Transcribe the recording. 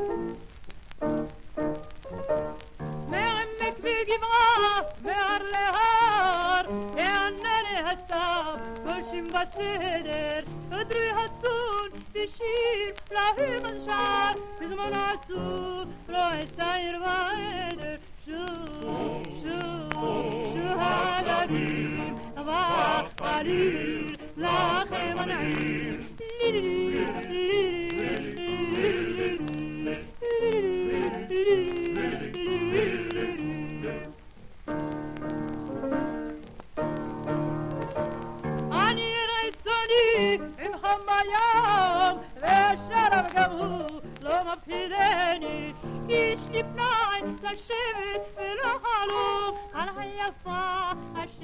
מעמק וגבעה, מהר להר, יענני הסתיו, גולשים בסדר, אדרי הצאן, ושיר להם הנשר, בזמן עצוב, רואה את העיר בעדר, שוב, שוב, שוב הדגים, והחליל, לכם הנעיר, אני רצוני עם חם בים, והשרב גם הוא לא מפחידני. יש לי פנאי לשבת ולחלום על היפה